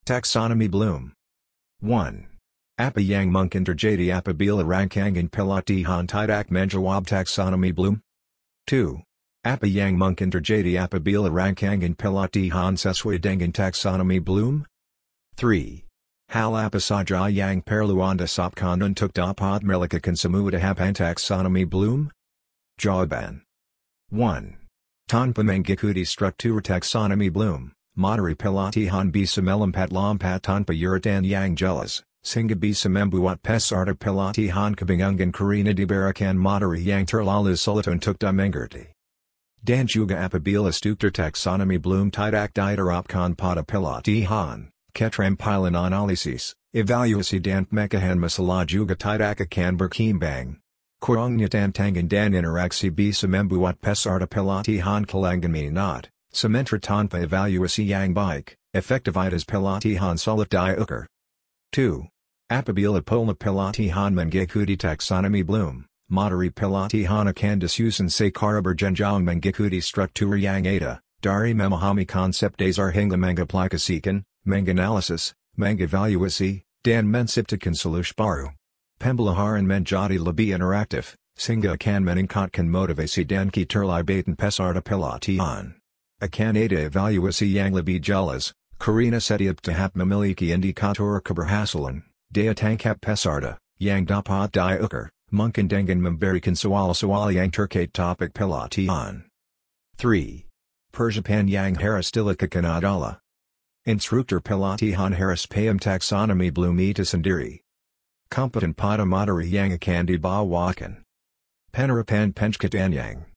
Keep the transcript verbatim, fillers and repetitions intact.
Taxonomy Bloom. one. Apa yang menginterjadi apabila rangkaian pelatihan tidak menjawab taxonomy Bloom? two. Apa yang menginterjadi apabila rangkaian pelatihan sesuai dengan taxonomy Bloom? three. Hal apa saja yang perlu anda siapkan untuk dapat melakukan semua tahapan taxonomy Bloom? Jawaban. one. Tanpa mengikuti struktur taxonomy Bloom, materi pelatihan bisa melompat-lompat tanpa urutan yang jelas, sehingga bisa membuat peserta pelatihan kebingungan karena diberikan materi yang terlalu sulit untuk dimengerti. Dan juga apabila struktur taxonomy Bloom tidak diterapkan pada pelatihan, keterampilan analisis, evaluasi dan pemecahkan masalah juga tidak akan berkembang. Kurangnya tantangan dan interaksi bisa membuat peserta pelatihan kehilangan minat, sementara tanpa evaluasi yang baik, efektivitas pelatihan sulit diukur. two. Apabila pola pelatihan mengikuti taxonomy Bloom, materi pelatihan akan disusun secara berjenjang mengikuti struktur yang ada, dari memahami konsep dasar hingga mengaplikasikan, menganalisis, mengevaluasi, dan menciptakan solusi baru. Pembelajaran menjadi lebih interaktif, sehingga akan meningkatkan motivasi dan keterlibatan peserta pelatihan. Akan ada evaluasi yang lebih jelas, karena setiap tahap memiliki indikator keberhasilan, daya tangkap peserta, yang dapat diukur, mungkin dengan memberikan soal-soal yang terkait topik pelatihan. three. Persiapan yang harus dilakukan adalah instruktur pelatihan harus paham taxonomy Bloom itu sendiri. Kompeten pada materi yang akan dibawakan. Penerapan pencegahan yang